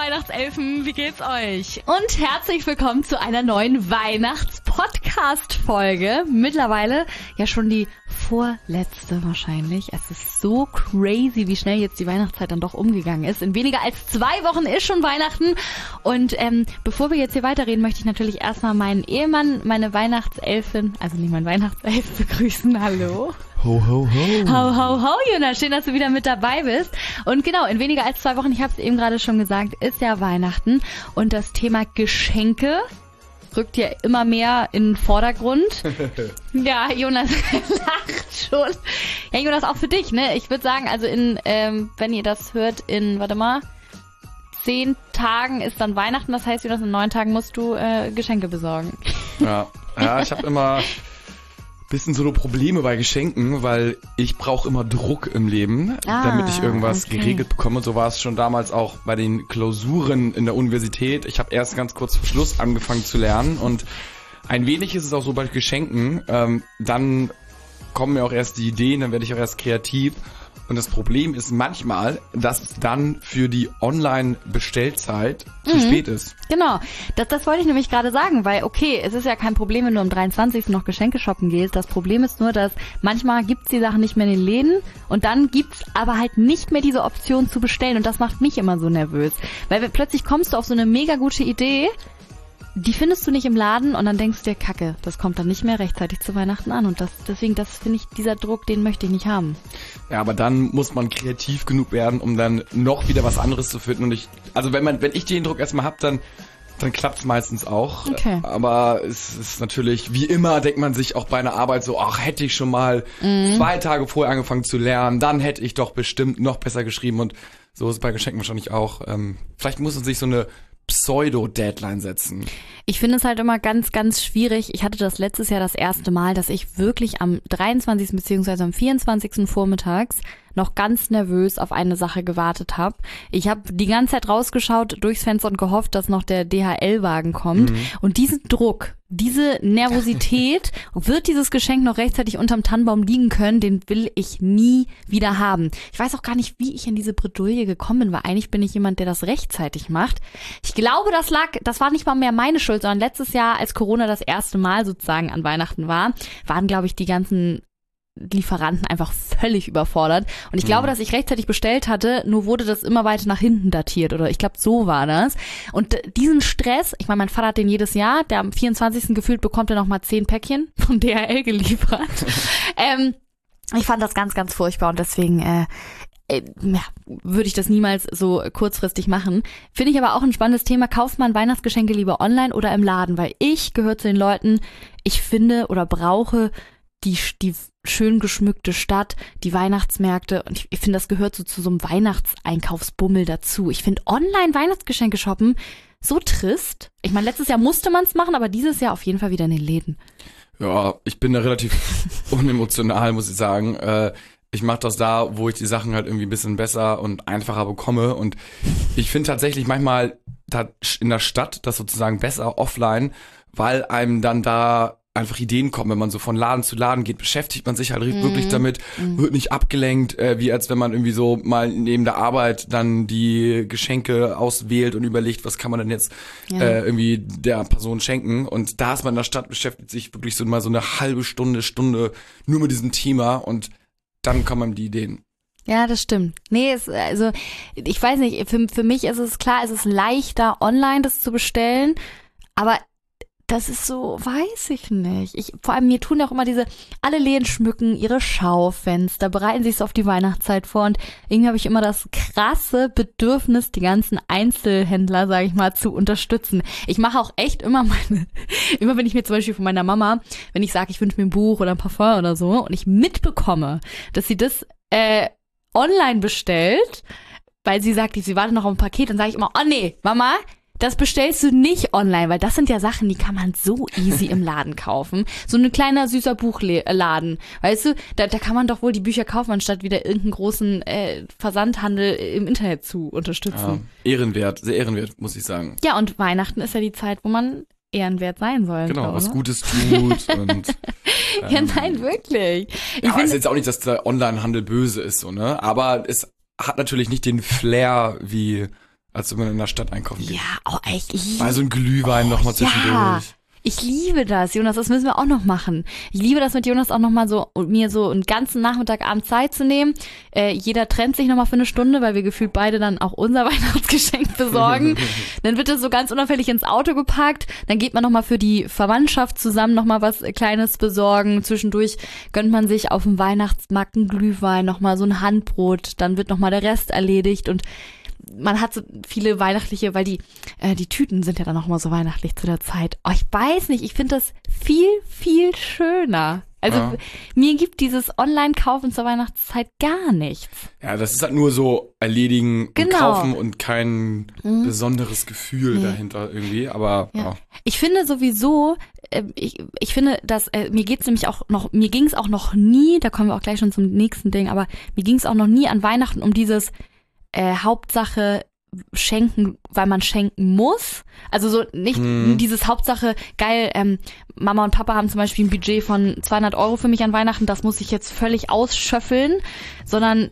Weihnachtselfen, wie geht's euch? Und herzlich willkommen zu einer neuen Weihnachts-Podcast-Folge. Mittlerweile ja schon die vorletzte wahrscheinlich. Es ist so crazy, wie schnell jetzt die Weihnachtszeit dann doch umgegangen ist. In weniger als 2 Wochen ist schon Weihnachten. Und bevor wir jetzt hier weiterreden, möchte ich natürlich erstmal meinen Ehemann, meine Weihnachtselfin, also nicht mein Weihnachtself, begrüßen. Hallo. Ho, ho, ho. Ho, ho, ho, Jonas. Schön, dass du wieder mit dabei bist. Und genau, in weniger als 2 Wochen, ich habe es eben gerade schon gesagt, ist ja Weihnachten. Und das Thema Geschenke rückt ja immer mehr in den Vordergrund. Ja, Jonas lacht schon. Ja, Jonas, auch für dich, ne? Ich würde sagen, also wenn ihr das hört, 10 Tagen ist dann Weihnachten. Das heißt, Jonas, in 9 Tagen musst du Geschenke besorgen. Ja, ich habe immer bisschen so Probleme bei Geschenken, weil ich brauche immer Druck im Leben, damit ich irgendwas geregelt bekomme. So war es schon damals auch bei den Klausuren in der Universität. Ich habe erst ganz kurz vor Schluss angefangen zu lernen und ein wenig ist es auch so bei Geschenken. Dann kommen mir auch erst die Ideen, dann werde ich auch erst kreativ. Und das Problem ist manchmal, dass es dann für die Online-Bestellzeit zu spät ist. Genau, das wollte ich nämlich gerade sagen, weil okay, es ist ja kein Problem, wenn du am 23. noch Geschenke shoppen gehst. Das Problem ist nur, dass manchmal gibt's die Sachen nicht mehr in den Läden und dann gibt's aber halt nicht mehr diese Option zu bestellen und das macht mich immer so nervös. Weil plötzlich kommst du auf so eine mega gute Idee, die findest du nicht im Laden und dann denkst du dir, Kacke, das kommt dann nicht mehr rechtzeitig zu Weihnachten an und deswegen finde ich, dieser Druck, den möchte ich nicht haben. Ja, aber dann muss man kreativ genug werden, um dann noch wieder was anderes zu finden und wenn ich den Druck erstmal hab, dann klappt's meistens auch. Okay. Aber es ist natürlich, wie immer, denkt man sich auch bei einer Arbeit so, ach, hätte ich schon mal 2 Tage vorher angefangen zu lernen, dann hätte ich doch bestimmt noch besser geschrieben und so ist es bei Geschenken wahrscheinlich auch. Vielleicht muss man sich so eine Pseudo-Deadline setzen. Ich finde es halt immer ganz, ganz schwierig. Ich hatte das letztes Jahr das erste Mal, dass ich wirklich am 23. bzw. am 24. vormittags noch ganz nervös auf eine Sache gewartet habe. Ich habe die ganze Zeit rausgeschaut durchs Fenster und gehofft, dass noch der DHL-Wagen kommt. Und diesen Druck, diese Nervosität, wird dieses Geschenk noch rechtzeitig unterm Tannenbaum liegen können, den will ich nie wieder haben. Ich weiß auch gar nicht, wie ich in diese Bredouille gekommen bin, weil eigentlich bin ich jemand, der das rechtzeitig macht. Ich glaube, das war nicht mal mehr meine Schuld, sondern letztes Jahr, als Corona das erste Mal sozusagen an Weihnachten war, waren, glaube ich, die ganzen Lieferanten einfach völlig überfordert. Und ich glaube, dass ich rechtzeitig bestellt hatte, nur wurde das immer weiter nach hinten datiert oder ich glaube, so war das. Und diesen Stress, ich meine, mein Vater hat den jedes Jahr, der am 24. gefühlt bekommt er nochmal 10 Päckchen von DHL geliefert. Ich fand das ganz, ganz furchtbar und deswegen würde ich das niemals so kurzfristig machen. Finde ich aber auch ein spannendes Thema. Kauft man Weihnachtsgeschenke lieber online oder im Laden? Weil ich gehöre zu den Leuten, ich finde oder brauche die schön geschmückte Stadt, die Weihnachtsmärkte und ich finde, das gehört so zu so einem Weihnachtseinkaufsbummel dazu. Ich finde online Weihnachtsgeschenke shoppen so trist. Ich meine, letztes Jahr musste man es machen, aber dieses Jahr auf jeden Fall wieder in den Läden. Ja, ich bin da relativ unemotional, muss ich sagen. Ich mache das da, wo ich die Sachen halt irgendwie ein bisschen besser und einfacher bekomme und ich finde tatsächlich manchmal in der Stadt das sozusagen besser offline, weil einem dann da einfach Ideen kommen, wenn man so von Laden zu Laden geht, beschäftigt man sich halt wirklich damit, wird nicht abgelenkt, wie als wenn man irgendwie so mal neben der Arbeit dann die Geschenke auswählt und überlegt, was kann man denn jetzt irgendwie der Person schenken und da ist man in der Stadt, beschäftigt sich wirklich so mal so eine halbe Stunde nur mit diesem Thema und dann kommen einem die Ideen. Ja, das stimmt. Nee, also ich weiß nicht, für mich ist es klar, es ist leichter online das zu bestellen, aber das ist so, weiß ich nicht. Vor allem mir tun ja auch immer alle Läden schmücken ihre Schaufenster, bereiten sich so auf die Weihnachtszeit vor und irgendwie habe ich immer das krasse Bedürfnis, die ganzen Einzelhändler, sage ich mal, zu unterstützen. Ich mache auch echt immer wenn ich mir zum Beispiel von meiner Mama, wenn ich sage, ich wünsche mir ein Buch oder ein Parfum oder so und ich mitbekomme, dass sie das online bestellt, weil sie sagt, sie wartet noch auf ein Paket, dann sage ich immer, oh nee, Mama, das bestellst du nicht online, weil das sind ja Sachen, die kann man so easy im Laden kaufen. So ein kleiner, süßer Buchladen. Weißt du, da kann man doch wohl die Bücher kaufen, anstatt wieder irgendeinen großen Versandhandel im Internet zu unterstützen. Ja, ehrenwert, sehr ehrenwert, muss ich sagen. Ja, und Weihnachten ist ja die Zeit, wo man ehrenwert sein soll. Genau, was Gutes tut und ja, nein, wirklich. Ich weiß jetzt auch nicht, dass der Onlinehandel böse ist, so, ne? Aber es hat natürlich nicht den Flair wie als wenn man in der Stadt einkaufen geht. Ja, oh, ich Mal so ein Glühwein nochmal zwischendurch. Ja. Ich liebe das, Jonas, das müssen wir auch noch machen. Ich liebe das mit Jonas auch nochmal so, und mir so einen ganzen Nachmittagabend Zeit zu nehmen. Jeder trennt sich nochmal für eine Stunde, weil wir gefühlt beide dann auch unser Weihnachtsgeschenk besorgen. Dann wird das so ganz unauffällig ins Auto gepackt. Dann geht man nochmal für die Verwandtschaft zusammen nochmal was Kleines besorgen. Zwischendurch gönnt man sich auf dem Weihnachtsmarkt einen Glühwein, nochmal so ein Handbrot. Dann wird nochmal der Rest erledigt und man hat so viele weihnachtliche, weil die Tüten sind ja dann noch mal so weihnachtlich zu der Zeit. Oh, ich weiß nicht, ich finde das viel, viel schöner. Also mir gibt dieses Online-Kaufen zur Weihnachtszeit gar nichts. Ja, das ist halt nur so erledigen und kaufen und kein besonderes Gefühl dahinter irgendwie, aber ja. Ich finde sowieso, ich finde, dass mir ging es auch noch nie, da kommen wir auch gleich schon zum nächsten Ding, aber mir ging es auch noch nie an Weihnachten um dieses Hauptsache schenken, weil man schenken muss. Also so nicht dieses Hauptsache, geil, Mama und Papa haben zum Beispiel ein Budget von 200 € für mich an Weihnachten, das muss ich jetzt völlig ausschöffeln, sondern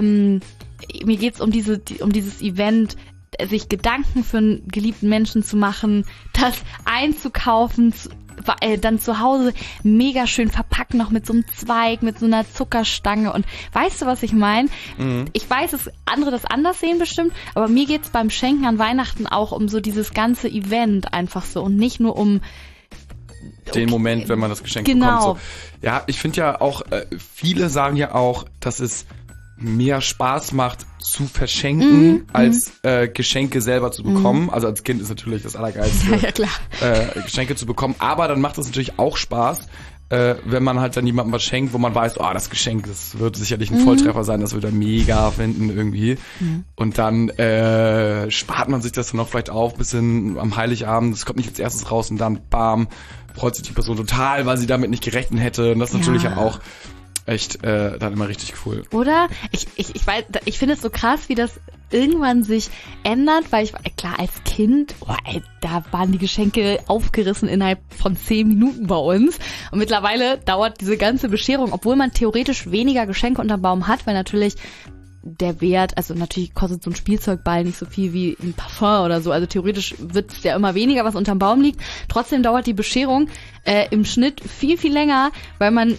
mir geht's um dieses Event, sich Gedanken für einen geliebten Menschen zu machen, das einzukaufen, dann zu Hause mega schön verpackt noch mit so einem Zweig, mit so einer Zuckerstange und weißt du, was ich meine? Ich weiß, dass andere das anders sehen bestimmt, aber mir geht's beim Schenken an Weihnachten auch um so dieses ganze Event einfach so und nicht nur um den Moment, wenn man das Geschenk bekommt. So. Ja, ich finde ja auch, viele sagen ja auch, dass es mehr Spaß macht zu verschenken, als Geschenke selber zu bekommen. Also als Kind ist natürlich das Allergeilste, ja, klar. Geschenke zu bekommen. Aber dann macht es natürlich auch Spaß, wenn man halt dann jemandem was schenkt, wo man weiß, das Geschenk, das wird sicherlich ein Volltreffer sein, das wird er mega finden irgendwie. Und dann spart man sich das dann auch vielleicht auf, bis hin am Heiligabend, das kommt nicht als erstes raus und dann bam, freut sich die Person total, weil sie damit nicht gerechnet hätte. Und das ist natürlich ja auch echt dann immer richtig cool. Oder? Ich weiß, ich finde es so krass, wie das irgendwann sich ändert, weil klar, als Kind, da waren die Geschenke aufgerissen innerhalb von 10 Minuten bei uns. Und mittlerweile dauert diese ganze Bescherung, obwohl man theoretisch weniger Geschenke unterm Baum hat, weil natürlich der Wert, also natürlich kostet so ein Spielzeugball nicht so viel wie ein Parfum oder so, also theoretisch wird es ja immer weniger, was unterm Baum liegt. Trotzdem dauert die Bescherung im Schnitt viel, viel länger, weil man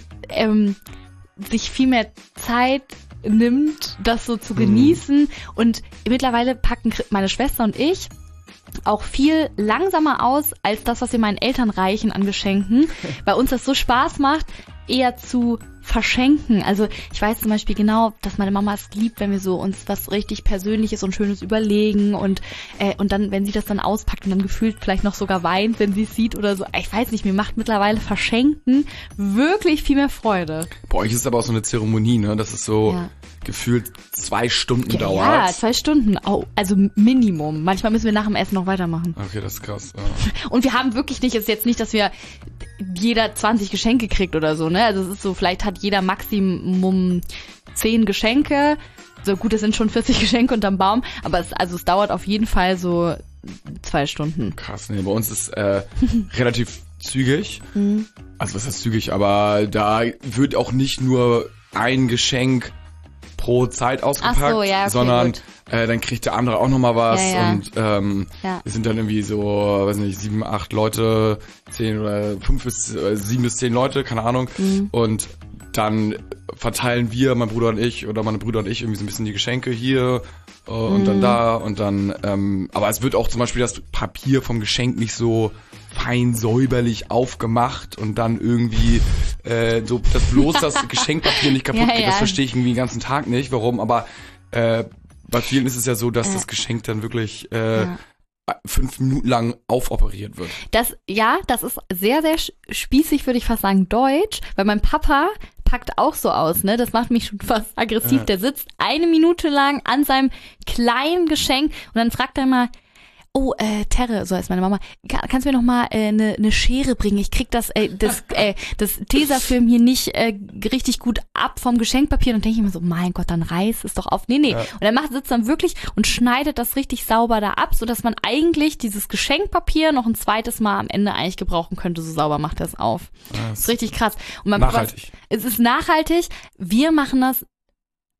sich viel mehr Zeit nimmt, das so zu genießen. Und mittlerweile packen meine Schwester und ich auch viel langsamer aus, als das, was wir meinen Eltern reichen an Geschenken, weil uns das so Spaß macht, eher zu verschenken. Also ich weiß zum Beispiel genau, dass meine Mama es liebt, wenn wir so uns was richtig Persönliches und Schönes überlegen und dann, wenn sie das dann auspackt und dann gefühlt vielleicht noch sogar weint, wenn sie es sieht oder so. Ich weiß nicht, mir macht mittlerweile Verschenken wirklich viel mehr Freude. Bei euch ist es aber auch so eine Zeremonie, ne? Das ist so gefühlt 2 Stunden dauert. Ja, 2 Stunden. Oh, also Minimum. Manchmal müssen wir nach dem Essen noch weitermachen. Okay, das ist krass. Ja. Und wir haben wirklich nicht, ist jetzt nicht, dass wir jeder 20 Geschenke kriegt oder so, ne? Also es ist so, vielleicht hat jeder Maximum 10 Geschenke. So gut, es sind schon 40 Geschenke unterm Baum, aber es dauert auf jeden Fall so 2 Stunden. Krass, ne, bei uns ist relativ zügig. Also was heißt zügig, aber da wird auch nicht nur ein Geschenk pro Zeit ausgepackt, okay, sondern dann kriegt der andere auch nochmal was und wir Ja. sind dann irgendwie so, weiß nicht, 7, 8 Leute, 10 oder 7 bis 10 Leute, keine Ahnung. Und dann verteilen wir, mein Bruder und ich oder meine Brüder und ich irgendwie so ein bisschen die Geschenke hier und dann da und dann, aber es wird auch zum Beispiel das Papier vom Geschenk nicht so fein säuberlich aufgemacht und dann irgendwie so, dass bloß das Geschenkpapier nicht kaputt geht, das verstehe ich irgendwie den ganzen Tag nicht, warum, aber bei vielen ist es ja so, dass das Geschenk dann wirklich 5 Minuten lang aufoperiert wird. Das ist sehr, sehr spießig, würde ich fast sagen, deutsch, weil mein Papa packt auch so aus, ne? Das macht mich schon fast aggressiv. Der sitzt 1 Minute lang an seinem kleinen Geschenk und dann fragt er mal, Terre, so heißt meine Mama, kannst du mir noch mal eine Schere bringen? Ich krieg das Tesafilm hier nicht richtig gut ab vom Geschenkpapier. Und dann denke ich mir so, mein Gott, dann reiß es doch auf. Nee. Ja. Und er sitzt dann wirklich und schneidet das richtig sauber da ab, sodass man eigentlich dieses Geschenkpapier noch ein zweites Mal am Ende eigentlich gebrauchen könnte. So sauber macht er es auf. Das ist richtig krass. Und nachhaltig. Es ist nachhaltig. Wir machen das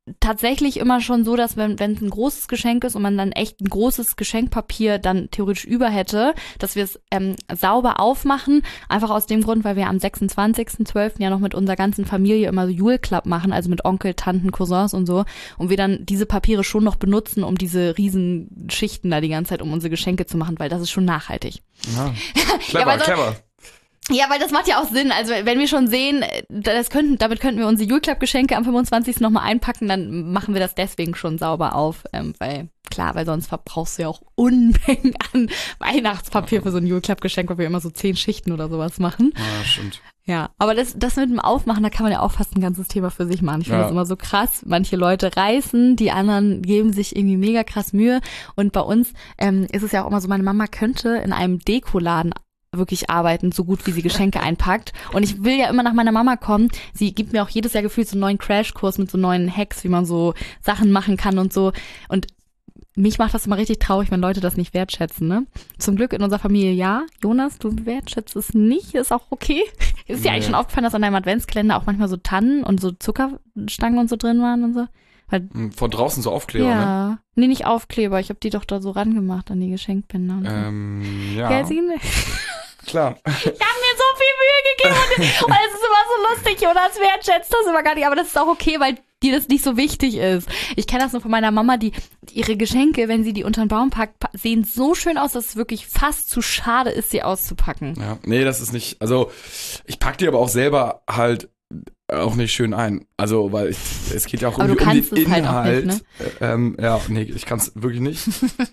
tatsächlich immer schon so, dass wenn es ein großes Geschenk ist und man dann echt ein großes Geschenkpapier dann theoretisch über hätte, dass wir es sauber aufmachen. Einfach aus dem Grund, weil wir am 26.12. ja noch mit unserer ganzen Familie immer so Jule Club machen, also mit Onkel, Tanten, Cousins und so. Und wir dann diese Papiere schon noch benutzen, um diese riesen Schichten da die ganze Zeit um unsere Geschenke zu machen, weil das ist schon nachhaltig. Ja. Clever, clever. Ja, weil das macht ja auch Sinn. Also wenn wir schon sehen, damit könnten wir unsere Jule Club Geschenke am 25. nochmal einpacken, dann machen wir das deswegen schon sauber auf. Weil sonst verbrauchst du ja auch Unmengen an Weihnachtspapier für so ein Jule Club Geschenk, weil wir immer so 10 Schichten oder sowas machen. Ja, stimmt. Ja, aber das mit dem Aufmachen, da kann man ja auch fast ein ganzes Thema für sich machen. Ich finde das immer so krass. Manche Leute reißen, die anderen geben sich irgendwie mega krass Mühe. Und bei uns ist es ja auch immer so, meine Mama könnte in einem Dekoladen wirklich arbeiten, so gut wie sie Geschenke einpackt. Und ich will ja immer nach meiner Mama kommen. Sie gibt mir auch jedes Jahr gefühlt so einen neuen Crashkurs mit so neuen Hacks, wie man so Sachen machen kann und so. Und mich macht das immer richtig traurig, wenn Leute das nicht wertschätzen, ne? Zum Glück in unserer Familie ja. Jonas, du wertschätzt es nicht, ist auch okay. Ist dir eigentlich schon aufgefallen, dass an deinem Adventskalender auch manchmal so Tannen und so Zuckerstangen und so drin waren und so? Weil, von draußen so Aufkleber, ja. ne? Nee, nicht Aufkleber. Ich habe die doch da so rangemacht an die Geschenkbänder. Und so. Ja. Gell, Signe? Klar. Ich habe mir so viel Mühe gegeben und es ist immer so lustig, Jonas wertschätzt das immer gar nicht, aber das ist auch okay, weil dir das nicht so wichtig ist. Ich kenne das nur von meiner Mama, die ihre Geschenke, wenn sie die unter den Baum packt, sehen so schön aus, dass es wirklich fast zu schade ist, sie auszupacken. Ja, nee, das ist nicht, also ich pack die aber auch selber halt auch nicht schön ein. Also, weil es geht ja auch irgendwie um den Inhalt. Halt auch nicht, ne? Nee, ich kann es wirklich nicht.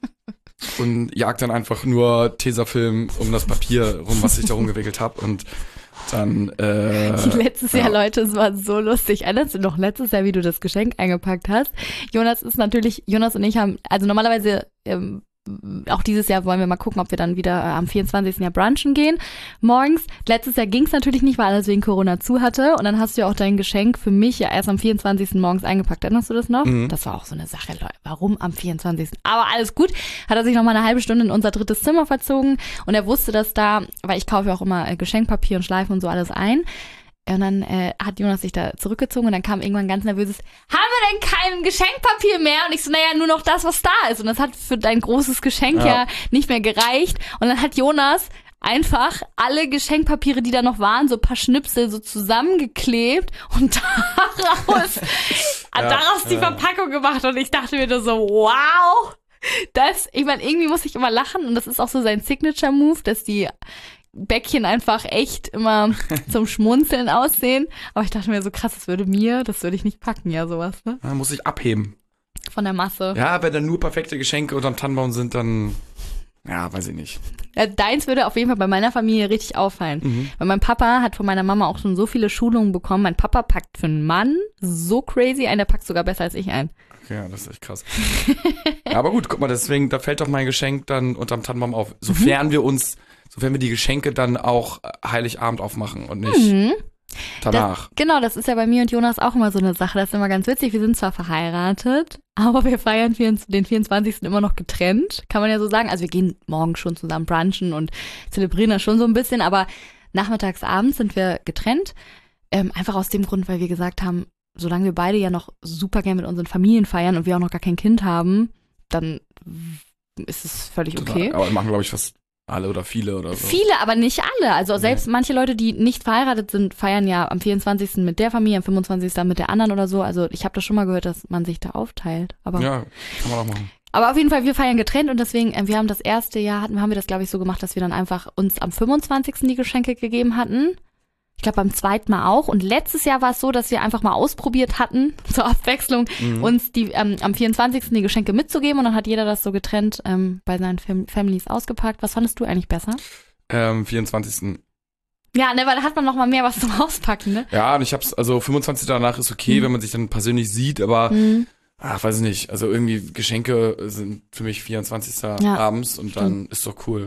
Und jag dann einfach nur Tesafilm um das Papier rum, was ich da rumgewickelt habe und dann letztes Jahr, Leute, es war so lustig. Erinnerst du noch letztes Jahr, wie du das Geschenk eingepackt hast? Jonas und ich haben, also normalerweise auch dieses Jahr wollen wir mal gucken, ob wir dann wieder am 24. Jahr brunchen gehen morgens. Letztes Jahr ging es natürlich nicht, weil alles wegen Corona zu hatte. Und dann hast du ja auch dein Geschenk für mich ja erst am 24. morgens eingepackt. Erinnerst du das noch? Mhm. Das war auch so eine Sache, Leute. Warum am 24.? Aber alles gut. Hat er sich noch mal eine halbe Stunde in unser drittes Zimmer verzogen. Und er wusste, dass da, weil ich kaufe ja auch immer Geschenkpapier und Schleifen und so alles ein. Und dann hat Jonas sich da zurückgezogen und dann kam irgendwann ganz nervöses, haben wir denn kein Geschenkpapier mehr? Und ich so, naja, nur noch das, was da ist. Und das hat für dein großes Geschenk ja nicht mehr gereicht. Und dann hat Jonas einfach alle Geschenkpapiere, die da noch waren, so ein paar Schnipsel so zusammengeklebt und daraus die Verpackung gemacht. Und ich dachte mir nur so, wow, ich meine, irgendwie muss ich immer lachen und das ist auch so sein Signature-Move, dass die Bäckchen einfach echt immer zum Schmunzeln aussehen. Aber ich dachte mir so, krass, das würde ich nicht packen, ja, sowas, ne? Man muss sich abheben. Von der Masse. Ja, wenn dann nur perfekte Geschenke unterm Tannenbaum sind, dann, ja, weiß ich nicht. Ja, deins würde auf jeden Fall bei meiner Familie richtig auffallen. Mhm. Weil mein Papa hat von meiner Mama auch schon so viele Schulungen bekommen. Mein Papa packt für einen Mann so crazy ein, der packt sogar besser als ich ein. Ja, das ist echt krass. Ja, aber gut, guck mal, deswegen, da fällt doch mein Geschenk dann unterm Tannenbaum auf. Sofern wir die Geschenke dann auch Heiligabend aufmachen und nicht danach. Das ist ja bei mir und Jonas auch immer so eine Sache. Das ist immer ganz witzig. Wir sind zwar verheiratet, aber wir feiern den 24. immer noch getrennt. Kann man ja so sagen. Also wir gehen morgen schon zusammen brunchen und zelebrieren das schon so ein bisschen. Aber nachmittags, abends sind wir getrennt. Einfach aus dem Grund, weil wir gesagt haben, solange wir beide ja noch super gern mit unseren Familien feiern und wir auch noch gar kein Kind haben, dann ist es völlig okay. Total. Aber wir machen, glaube ich, fast alle oder viele oder so. Viele, aber nicht alle. Also selbst manche Leute, die nicht verheiratet sind, feiern ja am 24. mit der Familie, am 25. mit der anderen oder so. Also ich habe das schon mal gehört, dass man sich da aufteilt. Aber ja, kann man auch machen. Aber auf jeden Fall, wir feiern getrennt und deswegen, wir haben das erste Jahr, haben wir das, glaube ich, so gemacht, dass wir dann einfach uns am 25. die Geschenke gegeben hatten. Ich glaube, beim zweiten Mal auch. Und letztes Jahr war es so, dass wir einfach mal ausprobiert hatten, zur Abwechslung, uns die am 24. die Geschenke mitzugeben. Und dann hat jeder das so getrennt bei seinen Families ausgepackt. Was fandest du eigentlich besser? 24. Ja, ne, weil da hat man noch mal mehr was zum Auspacken, ne? Ja, und 25. danach ist okay, wenn man sich dann persönlich sieht, aber weiß ich nicht. Also irgendwie Geschenke sind für mich 24. abends und dann ist doch cool.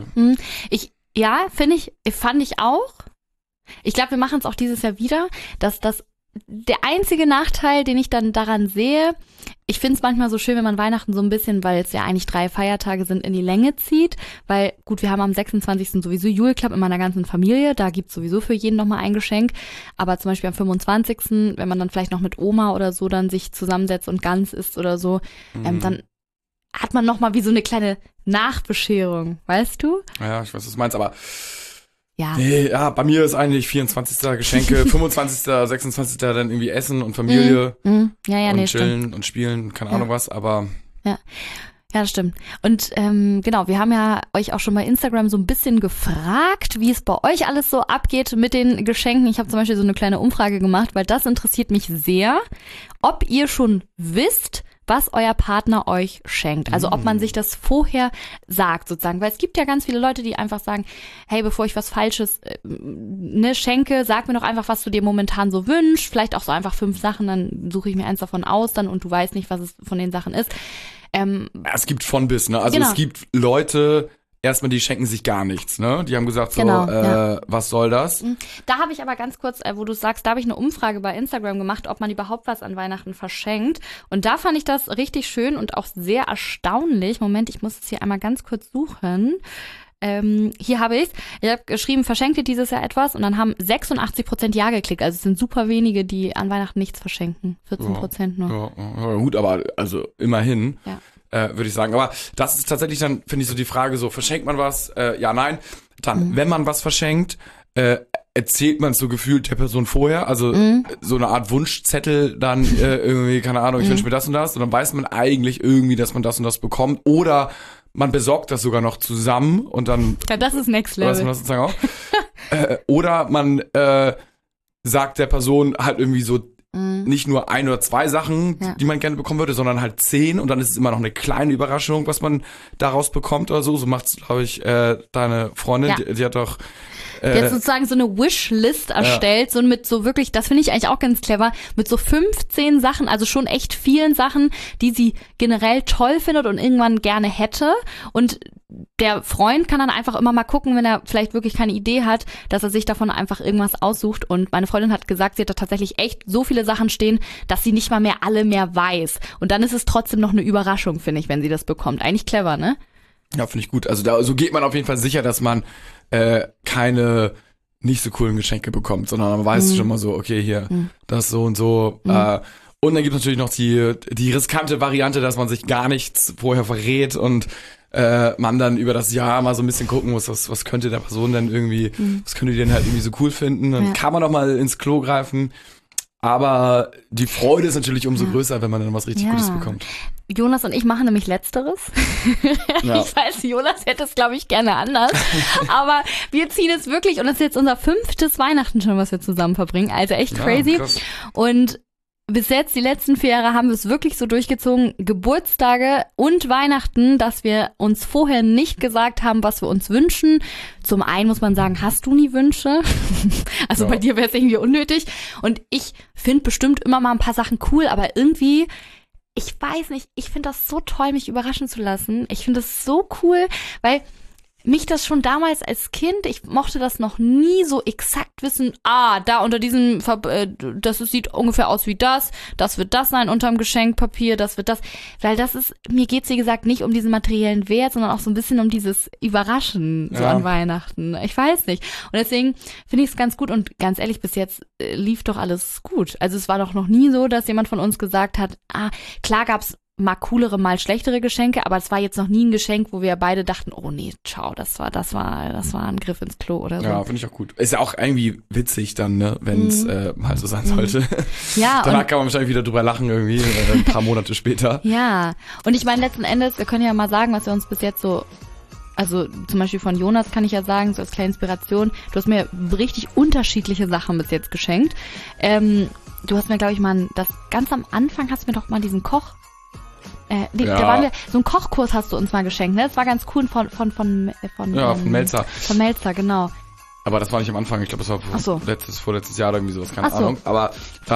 Fand ich auch. Ich glaube, wir machen es auch dieses Jahr wieder, dass das der einzige Nachteil, den ich dann daran sehe, ich finde es manchmal so schön, wenn man Weihnachten so ein bisschen, weil es ja eigentlich 3 Feiertage sind, in die Länge zieht. Weil, gut, wir haben am 26. sowieso Jule Club in meiner ganzen Familie. Da gibt's sowieso für jeden nochmal ein Geschenk. Aber zum Beispiel am 25., wenn man dann vielleicht noch mit Oma oder so dann sich zusammensetzt und Gans isst oder so, dann hat man nochmal wie so eine kleine Nachbescherung, weißt du? Ja, ich weiß, was du meinst, aber ja. Nee, ja, bei mir ist eigentlich 24. Geschenke, 25., 26. dann irgendwie Essen und Familie Ja, und nee, chillen stimmt. und spielen, keine Ahnung was, aber Ja, das stimmt. Und genau, wir haben ja euch auch schon bei Instagram so ein bisschen gefragt, wie es bei euch alles so abgeht mit den Geschenken. Ich habe zum Beispiel so eine kleine Umfrage gemacht, weil das interessiert mich sehr, ob ihr schon wisst, was euer Partner euch schenkt. Also ob man sich das vorher sagt sozusagen. Weil es gibt ja ganz viele Leute, die einfach sagen, hey, bevor ich was Falsches schenke, sag mir doch einfach, was du dir momentan so wünschst. Vielleicht auch so einfach 5 Sachen, dann suche ich mir eins davon aus dann und du weißt nicht, was es von den Sachen ist. es gibt von bis, ne? Also Genau. es gibt Leute, erstmal, die schenken sich gar nichts, ne? Die haben gesagt so, Genau, ja. was soll das? Da habe ich aber ganz kurz, wo du sagst, da habe ich eine Umfrage bei Instagram gemacht, ob man überhaupt was an Weihnachten verschenkt. Und da fand ich das richtig schön und auch sehr erstaunlich. Moment, ich muss es hier einmal ganz kurz suchen. Hier habe ich's. Ich habe geschrieben, verschenkt ihr dieses Jahr etwas? Und dann haben 86% Ja geklickt. Also es sind super wenige, die an Weihnachten nichts verschenken. 14% nur. Ja, gut, aber also immerhin. Ja. Würde ich sagen. Aber das ist tatsächlich dann, finde ich, so die Frage so, verschenkt man was? Ja, nein. Dann, wenn man was verschenkt, erzählt man es so gefühlt der Person vorher, also so eine Art Wunschzettel dann irgendwie, keine Ahnung, ich wünsche mir das und das und dann weiß man eigentlich irgendwie, dass man das und das bekommt oder man besorgt das sogar noch zusammen und dann Ja, das ist Next weiß Level. man das sozusagen auch. Oder man sagt der Person halt irgendwie so nicht nur 1 oder 2 Sachen, Ja. die man gerne bekommen würde, sondern halt 10 und dann ist es immer noch eine kleine Überraschung, was man daraus bekommt oder so. So macht's, glaube ich, deine Freundin, Ja. die hat doch Jetzt sozusagen so eine Wishlist erstellt, so mit so wirklich, das finde ich eigentlich auch ganz clever, mit so 15 Sachen, also schon echt vielen Sachen, die sie generell toll findet und irgendwann gerne hätte. Und der Freund kann dann einfach immer mal gucken, wenn er vielleicht wirklich keine Idee hat, dass er sich davon einfach irgendwas aussucht. Und meine Freundin hat gesagt, sie hat da tatsächlich echt so viele Sachen stehen, dass sie nicht mal mehr alle mehr weiß. Und dann ist es trotzdem noch eine Überraschung, finde ich, wenn sie das bekommt. Eigentlich clever, ne? Ja, finde ich gut. Also da so geht man auf jeden Fall sicher, dass man keine nicht so coolen Geschenke bekommt, sondern man weiß schon mal so, okay, hier, das so und so. Und dann gibt es natürlich noch die riskante Variante, dass man sich gar nichts vorher verrät und man dann über das Jahr mal so ein bisschen gucken muss, was könnte der Person denn irgendwie, was könnte die denn halt irgendwie so cool finden. Dann kann man doch mal ins Klo greifen. Aber die Freude ist natürlich umso größer, wenn man dann was richtig Gutes bekommt. Jonas und ich machen nämlich Letzteres. Ja. Ich weiß, Jonas hätte es, glaube ich, gerne anders. Aber wir ziehen es wirklich, und das ist jetzt unser 5. Weihnachten schon, was wir zusammen verbringen. Also echt crazy. Krass. Und bis jetzt, die letzten 4 Jahre, haben wir es wirklich so durchgezogen, Geburtstage und Weihnachten, dass wir uns vorher nicht gesagt haben, was wir uns wünschen. Zum einen muss man sagen, hast du nie Wünsche? Also bei dir wäre es irgendwie unnötig. Und ich finde bestimmt immer mal ein paar Sachen cool, aber irgendwie, ich weiß nicht, ich finde das so toll, mich überraschen zu lassen. Ich finde das so cool, weil mich das schon damals als Kind, ich mochte das noch nie so exakt wissen, da unter diesem, sieht ungefähr aus wie das wird das sein unterm Geschenkpapier, das wird das, weil das ist, mir geht's wie gesagt nicht um diesen materiellen Wert, sondern auch so ein bisschen um dieses Überraschen so an Weihnachten. Ich weiß nicht. Und deswegen finde ich es ganz gut und ganz ehrlich, bis jetzt lief doch alles gut. Also es war doch noch nie so, dass jemand von uns gesagt hat, klar gab's mal coolere, mal schlechtere Geschenke, aber es war jetzt noch nie ein Geschenk, wo wir beide dachten, oh nee, ciao, das war ein Griff ins Klo oder so. Ja, finde ich auch gut. Ist ja auch irgendwie witzig dann, ne, wenn es halt so sein sollte. Ja, Danach kann man wahrscheinlich wieder drüber lachen irgendwie, ein paar Monate später. Ja, und ich meine letzten Endes, wir können ja mal sagen, was wir uns bis jetzt so, also zum Beispiel von Jonas kann ich ja sagen, so als kleine Inspiration, du hast mir richtig unterschiedliche Sachen bis jetzt geschenkt. Du hast mir, glaube ich, ganz am Anfang hast du mir doch mal diesen da waren wir, so einen Kochkurs hast du uns mal geschenkt, ne? Das war ganz cool von Melzer. Von Melzer, genau. Aber das war nicht am Anfang, ich glaube, das war vorletztes Jahr oder irgendwie sowas, keine Ach so. Ahnung. Aber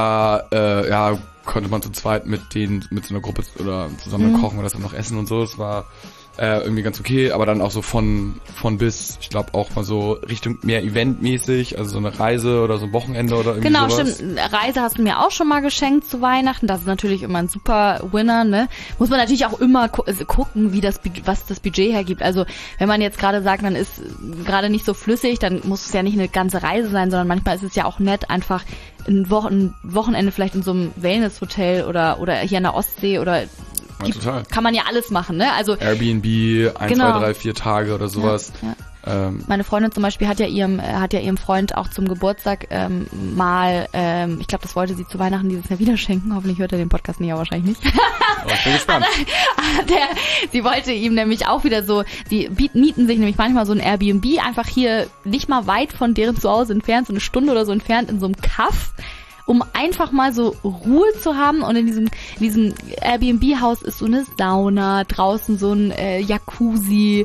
da konnte man zu zweit mit so einer Gruppe oder zusammen kochen und das dann noch essen und so. Das war irgendwie ganz okay, aber dann auch so von bis, ich glaube auch mal so Richtung mehr eventmäßig, also so eine Reise oder so ein Wochenende oder irgendwie Genau, sowas. stimmt. Reise hast du mir auch schon mal geschenkt zu Weihnachten. Das ist natürlich immer ein super Winner, ne? Muss man natürlich auch immer gucken, was das Budget hergibt. Also wenn man jetzt gerade sagt, man ist gerade nicht so flüssig, dann muss es ja nicht eine ganze Reise sein, sondern manchmal ist es ja auch nett, einfach ein Wochenende vielleicht in so einem Wellness-Hotel oder hier an der Ostsee oder Ja, total. kann man ja alles machen, ne? Also Airbnb, 1, Genau. 2, 3, 4 Tage oder sowas. Ja. Meine Freundin zum Beispiel hat ja ihrem Freund auch zum Geburtstag ich glaube, das wollte sie zu Weihnachten dieses Jahr wieder schenken. Hoffentlich hört er den Podcast nicht, aber wahrscheinlich nicht. Aber ich bin gespannt. Sie wollte ihm nämlich auch wieder so, die mieten sich nämlich manchmal so ein Airbnb, einfach hier nicht mal weit von deren Zuhause entfernt, so eine Stunde oder so entfernt in so einem Kaff, um einfach mal so Ruhe zu haben. Und in diesem Airbnb-Haus ist so eine Sauna, draußen so ein Jacuzzi,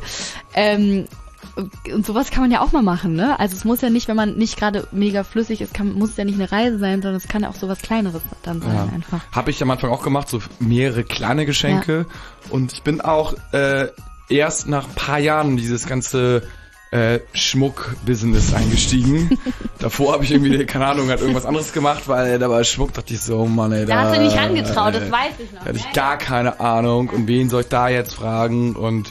und sowas kann man ja auch mal machen, ne? Also es muss ja nicht, wenn man nicht gerade mega flüssig ist, muss es ja nicht eine Reise sein, sondern es kann ja auch sowas Kleineres dann sein einfach. Habe ich am Anfang auch gemacht, so mehrere kleine Geschenke. Und ich bin auch erst nach ein paar Jahren in dieses ganze Schmuck-Business eingestiegen. Davor habe ich irgendwie, keine Ahnung, halt irgendwas anderes gemacht, weil da war Schmuck, dachte ich so, oh Mann, ey, Da hast du nicht rangetraut, das weiß ich noch. Da hatte ich gar keine Ahnung und wen soll ich da jetzt fragen und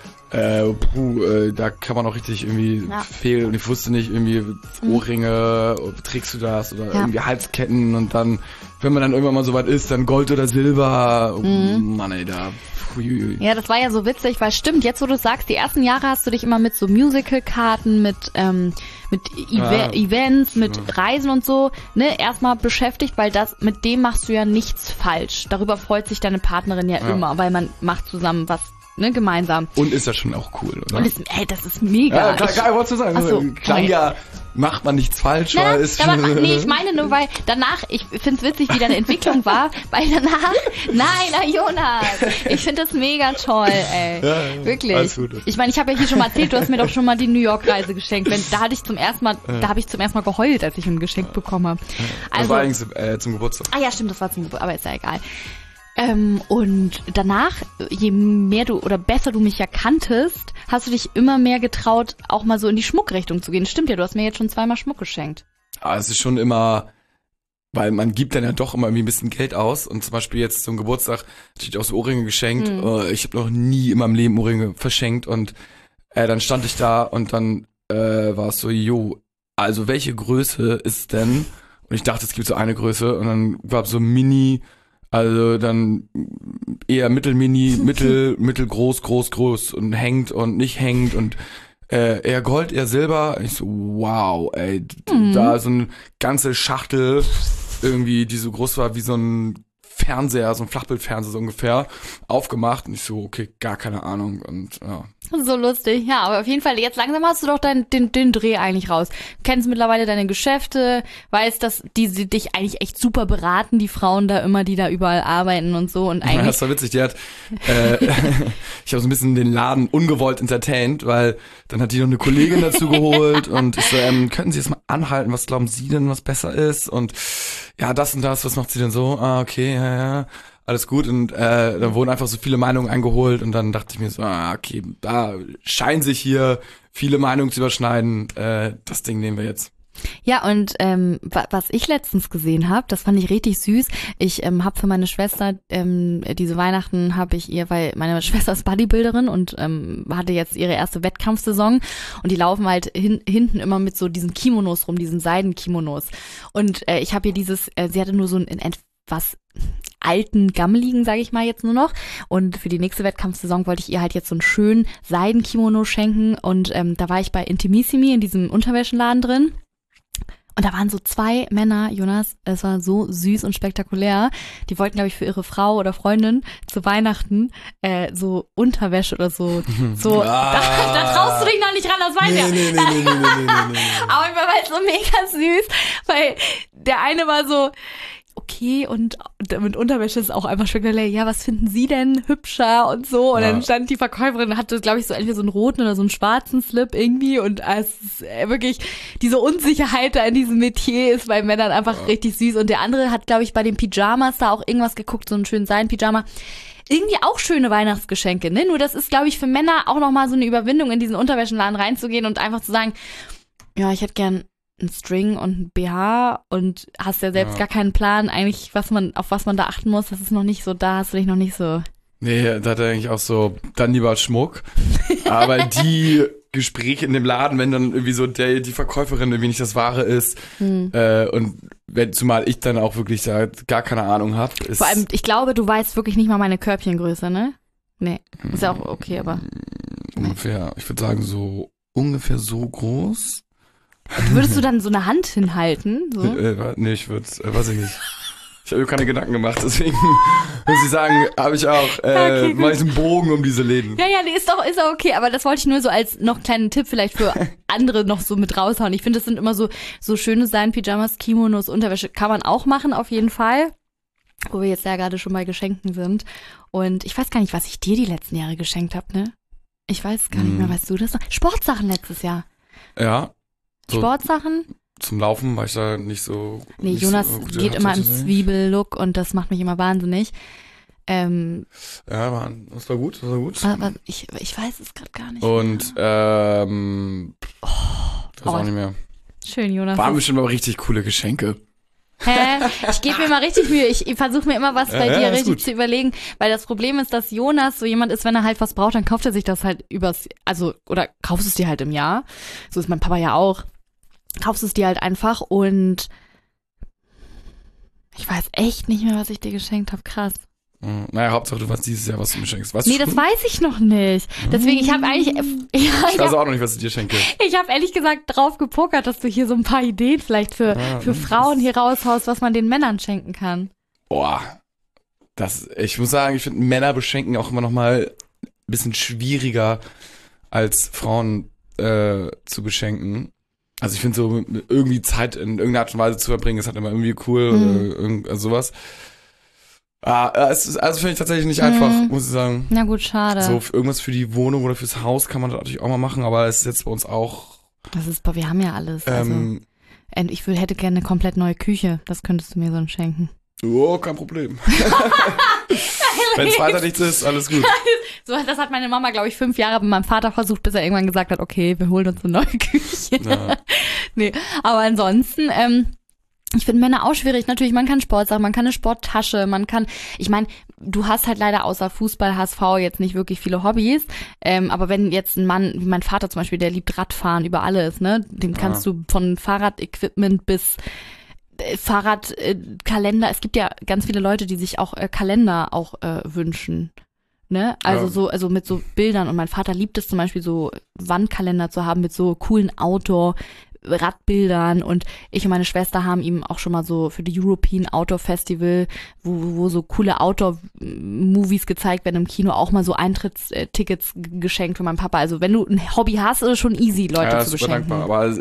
da kann man auch richtig irgendwie fehlen und ich wusste nicht, irgendwie Ohrringe, trägst du das oder irgendwie Halsketten und dann, wenn man dann irgendwann mal so weit ist, dann Gold oder Silber, Mann ey, da. Ja, das war ja so witzig, weil stimmt, jetzt wo du sagst, die ersten Jahre hast du dich immer mit so Musical-Karten, mit Events, mit Reisen und so, ne, erstmal beschäftigt, weil mit dem machst du ja nichts falsch. Darüber freut sich deine Partnerin ja immer, weil man macht zusammen was, ne, gemeinsam. Und ist das schon auch cool, oder? Und das ist mega. Ja, klar, wolltest du sagen. Achso, klang ja, macht man nichts falsch, weil es ich meine nur, weil danach, ich find's witzig, wie deine Entwicklung war, weil danach, nein, Jonas, ich find das mega toll, ey. Ja, wirklich. Alles gut. Ich meine, ich habe ja hier schon mal erzählt, du hast mir doch schon mal die New York Reise geschenkt. Da habe ich zum ersten Mal geheult, als ich ein Geschenk bekommen habe. Also, das war eigentlich zum Geburtstag. Ah ja, stimmt, das war zum Geburtstag, aber ist ja egal. Und danach, je mehr du oder besser du mich ja kanntest, hast du dich immer mehr getraut, auch mal so in die Schmuckrichtung zu gehen. Stimmt ja, du hast mir jetzt schon 2-mal Schmuck geschenkt. Aber es ist schon immer, weil man gibt dann ja doch immer irgendwie ein bisschen Geld aus und zum Beispiel jetzt zum Geburtstag natürlich auch so Ohrringe geschenkt. Ich habe noch nie in meinem Leben Ohrringe verschenkt und dann stand ich da und dann war es so, also welche Größe ist denn? Und ich dachte, es gibt so eine Größe und dann gab es so Mini. Also dann eher mittelmini, mittelgroß, groß und hängt und nicht hängt und eher Gold, eher Silber. Ich so, wow, ey, da so eine ganze Schachtel irgendwie, die so groß war wie so ein Fernseher, so ein Flachbildfernseher so ungefähr, aufgemacht und ich so, okay, gar keine Ahnung und ja. So lustig, ja, aber auf jeden Fall, jetzt langsam hast du doch den Dreh eigentlich raus. Du kennst mittlerweile deine Geschäfte, weißt, dass die dich eigentlich echt super beraten, die Frauen da immer, die da überall arbeiten und so und eigentlich. Ja, das war witzig, ich habe so ein bisschen den Laden ungewollt entertained, weil dann hat die noch eine Kollegin dazu geholt und ich so, können Sie jetzt mal anhalten, was glauben Sie denn, was besser ist und ja, das und das, was macht sie denn so? Ah, okay, ja. Alles gut und dann wurden einfach so viele Meinungen eingeholt und dann dachte ich mir so, okay, da scheinen sich hier viele Meinungen zu überschneiden, das Ding nehmen wir jetzt. Ja, und was ich letztens gesehen habe, das fand ich richtig süß. Ich habe für meine Schwester, diese Weihnachten habe ich ihr, weil meine Schwester ist Bodybuilderin und hatte jetzt ihre erste Wettkampfsaison und die laufen halt hinten immer mit so diesen Kimonos rum, diesen Seidenkimonos. Und ich habe ihr sie hatte nur so einen etwas alten, gammeligen, sage ich mal jetzt nur noch. Und für die nächste Wettkampfsaison wollte ich ihr halt jetzt so einen schönen Seidenkimono schenken. Und da war ich bei Intimissimi in diesem Unterwäschenladen drin. Und da waren so 2 Männer, Jonas, es war so süß und spektakulär. Die wollten, glaube ich, für ihre Frau oder Freundin zu Weihnachten so Unterwäsche oder so. Da traust du dich noch nicht ran, das weiß ich ja. Nee. Aber ich war halt so mega süß, weil der eine war so, okay, und mit Unterwäsche ist auch einfach spektakulär. Ja, was finden Sie denn hübscher und so? Und dann stand die Verkäuferin, hatte, glaube ich, so entweder so einen roten oder so einen schwarzen Slip irgendwie. Und es ist wirklich, diese Unsicherheit da in diesem Metier ist bei Männern einfach richtig süß. Und der andere hat, glaube ich, bei den Pyjamas da auch irgendwas geguckt, so einen schönen Seidenpyjama. irgendwie auch schöne Weihnachtsgeschenke, ne? Nur das ist, glaube ich, für Männer auch nochmal so eine Überwindung, in diesen Unterwäschenladen reinzugehen und einfach zu sagen, ja, ich hätte gern einen String und ein BH und hast ja selbst gar keinen Plan eigentlich, auf was man da achten muss. Das ist noch nicht so, da hast du dich noch nicht so... Nee, da hat er eigentlich auch so, dann lieber Schmuck. Aber die Gespräche in dem Laden, wenn dann irgendwie so die Verkäuferin irgendwie nicht das Wahre ist und zumal ich dann auch wirklich da gar keine Ahnung habe. Vor allem, ich glaube, du weißt wirklich nicht mal meine Körbchengröße, ne? Nee, ist ja auch okay, aber... Ungefähr, ich würde sagen so ungefähr so groß. Würdest du dann so eine Hand hinhalten? So? Nee, ich würde, weiß ich nicht. Ich habe mir keine Gedanken gemacht, deswegen muss ich sagen, habe ich auch Okay, mal so einen Bogen um diese Läden. Ja, nee, ist doch okay, aber das wollte ich nur so als noch kleinen Tipp vielleicht für andere noch so mit raushauen. Ich finde, das sind immer so schöne Sachen, Pyjamas, Kimonos, Unterwäsche, kann man auch machen auf jeden Fall, wo wir jetzt ja gerade schon bei Geschenken sind. Und ich weiß gar nicht, was ich dir die letzten Jahre geschenkt habe, ne? Ich weiß gar nicht mehr, weißt du das noch? Sportsachen letztes Jahr. Ja. So Sportsachen? Zum Laufen war ich da nicht so... Nee, nicht Jonas so geht immer im Zwiebellook und das macht mich immer wahnsinnig. Ja, das war gut. Ich weiß es gerade gar nicht. Und, das auch nicht mehr. Schön, Jonas. Waren bestimmt aber richtig coole Geschenke. Hä? Ich gebe mir mal richtig Mühe. Ich versuche mir immer was bei dir richtig gut zu überlegen, weil das Problem ist, dass Jonas so jemand ist, wenn er halt was braucht, dann kauft er sich das halt oder kaufst es dir halt im Jahr. So ist mein Papa ja auch. Kaufst es dir halt einfach und ich weiß echt nicht mehr, was ich dir geschenkt habe. Krass. Naja, Hauptsache du weißt dieses Jahr, was du mir schenkst. Weißt Nee, das weiß ich noch nicht. Deswegen, ich habe eigentlich... Ich weiß auch noch nicht, was ich dir schenke. Ich habe ehrlich gesagt drauf gepokert, dass du hier so ein paar Ideen vielleicht für Frauen hier raushaust, was man den Männern schenken kann. Boah. Ich muss sagen, ich finde Männer beschenken auch immer noch mal ein bisschen schwieriger als Frauen zu beschenken. Also ich finde so irgendwie Zeit in irgendeiner Art und Weise zu verbringen, ist halt immer irgendwie cool oder sowas. Also finde ich tatsächlich nicht einfach, muss ich sagen. Na gut, schade. So irgendwas für die Wohnung oder fürs Haus kann man natürlich auch mal machen, aber es ist jetzt bei uns auch... Wir haben ja alles. Ich hätte gerne eine komplett neue Küche. Das könntest du mir sonst schenken. Oh, kein Problem. Wenn es weiter nichts ist, alles gut. So, das hat meine Mama, glaube ich, 5 Jahre mit meinem Vater versucht, bis er irgendwann gesagt hat, okay, wir holen uns eine neue Küche. Ja. Nee, aber ansonsten, ich finde Männer auch schwierig. Natürlich, man kann Sportsachen, man kann eine Sporttasche, ich meine, du hast halt leider außer Fußball, HSV jetzt nicht wirklich viele Hobbys, aber wenn jetzt ein Mann, wie mein Vater zum Beispiel, der liebt Radfahren über alles, ne, dem kannst du von Fahrradequipment bis Fahrradkalender, es gibt ja ganz viele Leute, die sich auch Kalender auch wünschen. Ne? Also mit so Bildern, und mein Vater liebt es zum Beispiel, so Wandkalender zu haben mit so coolen Radbildern, und ich und meine Schwester haben ihm auch schon mal so für die European Outdoor Festival, wo so coole Outdoor-Movies gezeigt werden im Kino, auch mal so Eintrittstickets geschenkt für meinen Papa. Also wenn du ein Hobby hast, ist es schon easy, Leute zu beschenken. Dankbar. Aber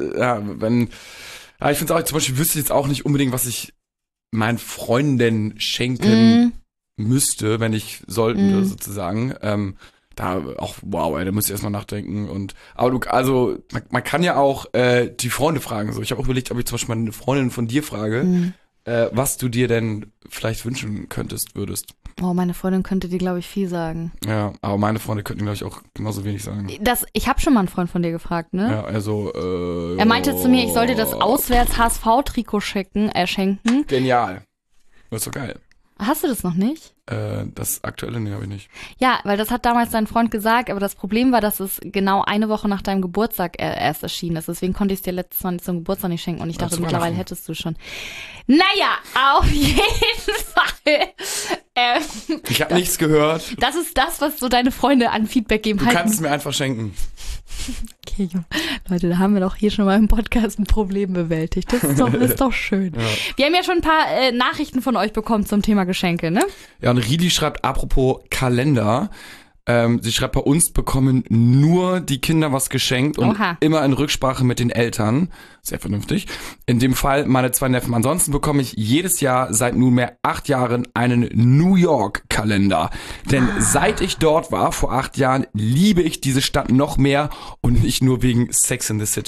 ich finde es auch, zum Beispiel wüsste ich jetzt auch nicht unbedingt, was ich meinen Freunden schenken müsste, wenn ich sollten, sozusagen. Da auch, wow, da muss ich erstmal nachdenken. Aber man kann ja auch die Freunde fragen. So, ich habe auch überlegt, ob ich zum Beispiel mal eine Freundin von dir frage, was du dir denn vielleicht wünschen würdest. Oh, meine Freundin könnte dir, glaube ich, viel sagen. Ja, aber meine Freunde könnten, glaube ich, auch genauso wenig sagen. Ich habe schon mal einen Freund von dir gefragt, ne? Ja, also, er meinte zu mir, ich sollte das Auswärts-HSV-Trikot schenken. Genial. Das ist doch geil. Hast du das noch nicht? Das aktuelle, nee, habe ich nicht. Ja, weil das hat damals dein Freund gesagt, aber das Problem war, dass es genau eine Woche nach deinem Geburtstag erst erschienen ist. Deswegen konnte ich es dir letztes Mal zum Geburtstag nicht schenken, und ich dachte, mittlerweile hättest du schon. Naja, auf jeden Fall. Ich habe nichts gehört. Das ist das, was so deine Freunde an Feedback geben. Du kannst es mir einfach schenken. Okay, Leute, da haben wir doch hier schon mal im Podcast ein Problem bewältigt. Das ist doch schön. Ja. Wir haben ja schon ein paar Nachrichten von euch bekommen zum Thema Geschenke, ne? Ja, und Ridi schreibt, apropos Kalender, sie schreibt, bei uns bekommen nur die Kinder was geschenkt und immer in Rücksprache mit den Eltern. Sehr vernünftig. In dem Fall meine 2 Neffen. Ansonsten bekomme ich jedes Jahr seit nunmehr 8 Jahren einen New York-Kalender. Denn seit ich dort war, vor 8 Jahren, liebe ich diese Stadt noch mehr, und nicht nur wegen Sex in the City.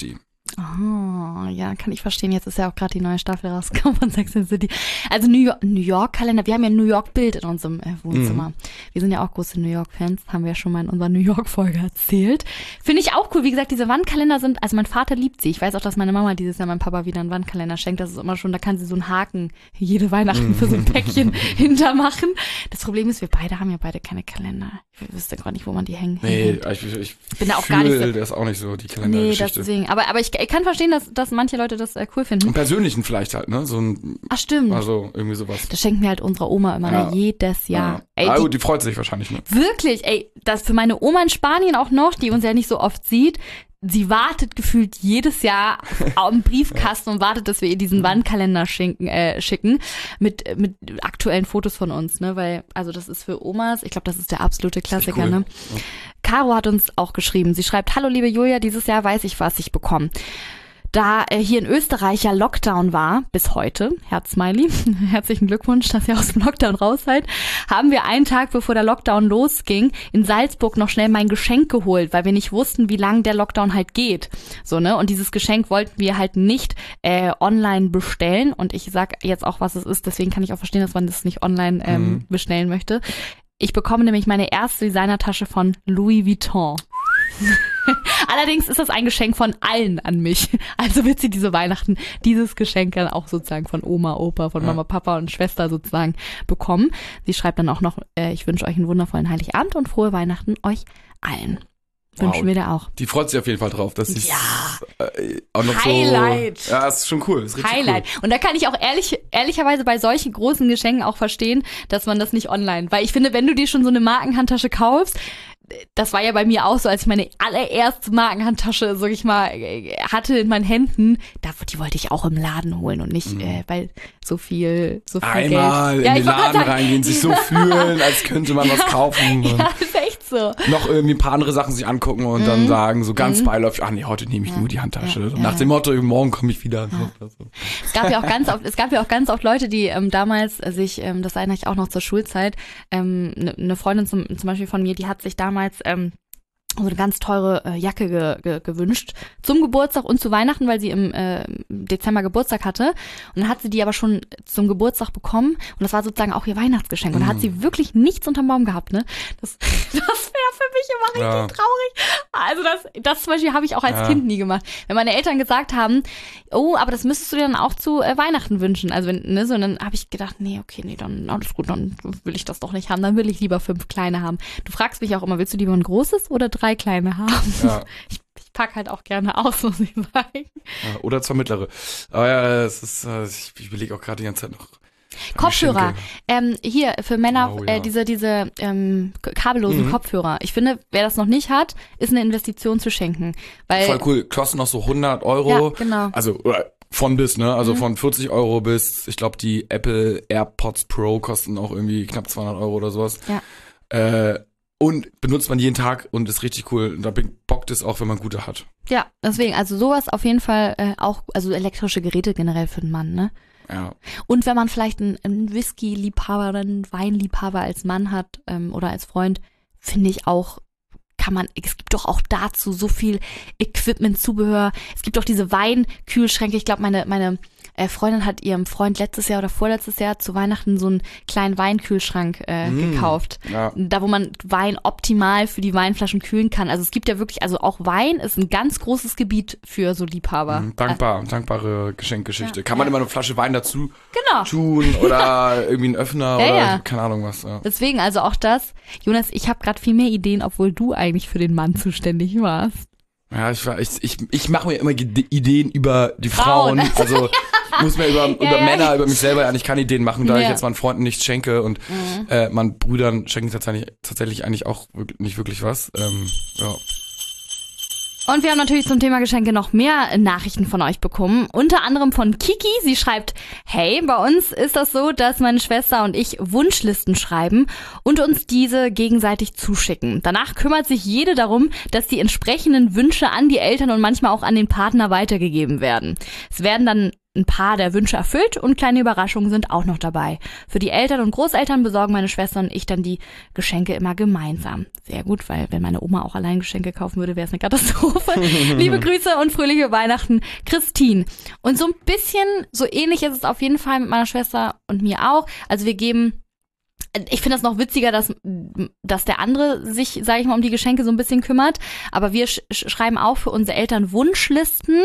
Oh, ja, kann ich verstehen. Jetzt ist ja auch gerade die neue Staffel rausgekommen von Sex and the City. Also New York-Kalender. Wir haben ja ein New York-Bild in unserem Wohnzimmer. Mhm. Wir sind ja auch große New York-Fans. Haben wir ja schon mal in unserer New York-Folge erzählt. Finde ich auch cool. Wie gesagt, diese Wandkalender sind, also mein Vater liebt sie. Ich weiß auch, dass meine Mama dieses Jahr meinem Papa wieder einen Wandkalender schenkt. Das ist immer schon, da kann sie so einen Haken jede Weihnachten für so ein Päckchen hintermachen. Das Problem ist, wir haben ja beide keine Kalender. Ich wüsste gar nicht, wo man die hängen. Nee, ich bin da auch gar nicht so. Das ist auch nicht so die Kalendergeschichte. Nee, deswegen. Aber ich kann verstehen, dass manche Leute das cool finden. Im Persönlichen vielleicht halt, ne? So ein, ach, stimmt. Also irgendwie sowas. Das schenken wir halt unserer Oma immer, jedes Jahr. Ja. Ey, die freut sich wahrscheinlich, ne? Wirklich, das für meine Oma in Spanien auch noch, die uns ja nicht so oft sieht, sie wartet gefühlt jedes Jahr am Briefkasten und wartet, dass wir ihr diesen Wandkalender schicken mit aktuellen Fotos von uns, ne, weil, also das ist für Omas, ich glaube, das ist der absolute Klassiker, cool. Ne. Ja. Caro hat uns auch geschrieben, sie schreibt, hallo liebe Julia, dieses Jahr weiß ich, was ich bekomme. Da hier in Österreich ja Lockdown war, bis heute, Herzsmiley, herzlichen Glückwunsch, dass ihr aus dem Lockdown raus seid, haben wir einen Tag, bevor der Lockdown losging, in Salzburg noch schnell mein Geschenk geholt, weil wir nicht wussten, wie lange der Lockdown halt geht. So, ne? Und dieses Geschenk wollten wir halt nicht online bestellen. Und ich sag jetzt auch, was es ist, deswegen kann ich auch verstehen, dass man das nicht online bestellen möchte. Ich bekomme nämlich meine erste Designertasche von Louis Vuitton. Allerdings ist das ein Geschenk von allen an mich. Also wird sie diese Weihnachten dieses Geschenk dann auch sozusagen von Oma, Opa, von Mama, Papa und Schwester sozusagen bekommen. Sie schreibt dann auch noch, ich wünsche euch einen wundervollen Heiligabend und frohe Weihnachten euch allen. Wünschen wir dir auch. Die freut sich auf jeden Fall drauf, dass sie auch noch Highlight. So. Ja, ist schon cool. Ist richtig Highlight. Cool. Und da kann ich auch ehrlicherweise bei solchen großen Geschenken auch verstehen, dass man das nicht online, weil ich finde, wenn du dir schon so eine Markenhandtasche kaufst, das war ja bei mir auch so, als ich meine allererste Markenhandtasche, sag ich mal, hatte in meinen Händen, die wollte ich auch im Laden holen und nicht weil so viel einmal Geld. In den Laden reingehen, sich so fühlen, als könnte man was kaufen. Ja, ist echt so. Noch irgendwie ein paar andere Sachen sich angucken und dann sagen, so ganz beiläufig, nee, heute nehme ich nur die Handtasche. Nach dem Motto, morgen komme ich wieder. Ja. Es gab ja auch ganz oft Leute, die damals sich, das erinnere ich auch noch zur Schulzeit, eine Freundin zum Beispiel von mir, die hat sich damals so eine ganz teure Jacke gewünscht zum Geburtstag und zu Weihnachten, weil sie im Dezember Geburtstag hatte. Und dann hat sie die aber schon zum Geburtstag bekommen und das war sozusagen auch ihr Weihnachtsgeschenk. Und da hat sie wirklich nichts unterm Baum gehabt, ne? Das wäre für mich immer richtig traurig. Also das zum Beispiel habe ich auch als Kind nie gemacht. Wenn meine Eltern gesagt haben, oh, aber das müsstest du dir dann auch zu Weihnachten wünschen. Also so, und dann habe ich gedacht, nee, dann alles gut, dann will ich das doch nicht haben. Dann will ich lieber 5 kleine haben. Du fragst mich auch immer, willst du lieber ein großes oder 3 kleine haben? Ja. Ich pack halt auch gerne aus, muss ich sagen. Ja, oder 2 mittlere. Aber ja, es ist, ich überlege auch gerade die ganze Zeit noch. Kopfhörer. Hier für Männer diese kabellosen Kopfhörer. Ich finde, wer das noch nicht hat, ist eine Investition zu schenken. Weil voll cool. Kosten noch so 100 Euro. Ja, genau. Also von bis, ne? Also von 40 Euro bis, ich glaube, die Apple AirPods Pro kosten auch irgendwie knapp 200 Euro oder sowas. Ja. Und benutzt man jeden Tag und ist richtig cool. Da bockt es auch, wenn man gute hat. Ja, deswegen, also sowas auf jeden Fall auch, also elektrische Geräte generell für den Mann, ne? Ja. Und wenn man vielleicht einen Whisky-Liebhaber oder einen Weinliebhaber als Mann hat oder als Freund, finde ich auch, es gibt doch auch dazu so viel Equipment, Zubehör. Es gibt doch diese Weinkühlschränke. Ich glaube, meine Freundin hat ihrem Freund letztes Jahr oder vorletztes Jahr zu Weihnachten so einen kleinen Weinkühlschrank gekauft. Ja. Da, wo man Wein optimal für die Weinflaschen kühlen kann. Also es gibt ja wirklich, also auch Wein ist ein ganz großes Gebiet für so Liebhaber. Dankbare Geschenkgeschichte. Ja, kann man immer eine Flasche Wein dazu tun oder irgendwie einen Öffner oder keine Ahnung was. Ja. Deswegen, also auch das. Jonas, ich habe gerade viel mehr Ideen, obwohl du eigentlich für den Mann zuständig warst. Ja, ich mache mir immer Ideen über die Frauen. Also ich muss mir über Männer, über mich selber eigentlich keine Ideen machen, da ich jetzt meinen Freunden nichts schenke und meinen Brüdern schenke ich tatsächlich eigentlich auch nicht wirklich was. Ja. Und wir haben natürlich zum Thema Geschenke noch mehr Nachrichten von euch bekommen. Unter anderem von Kiki. Sie schreibt, hey, bei uns ist das so, dass meine Schwester und ich Wunschlisten schreiben und uns diese gegenseitig zuschicken. Danach kümmert sich jede darum, dass die entsprechenden Wünsche an die Eltern und manchmal auch an den Partner weitergegeben werden. Es werden dann ein paar der Wünsche erfüllt und kleine Überraschungen sind auch noch dabei. Für die Eltern und Großeltern besorgen meine Schwester und ich dann die Geschenke immer gemeinsam. Sehr gut, weil wenn meine Oma auch allein Geschenke kaufen würde, wäre es eine Katastrophe. Liebe Grüße und fröhliche Weihnachten, Christine. Und so ein bisschen, so ähnlich ist es auf jeden Fall mit meiner Schwester und mir auch. Also wir geben, ich finde das noch witziger, dass der andere sich, sage ich mal, um die Geschenke so ein bisschen kümmert. Aber wir schreiben auch für unsere Eltern Wunschlisten,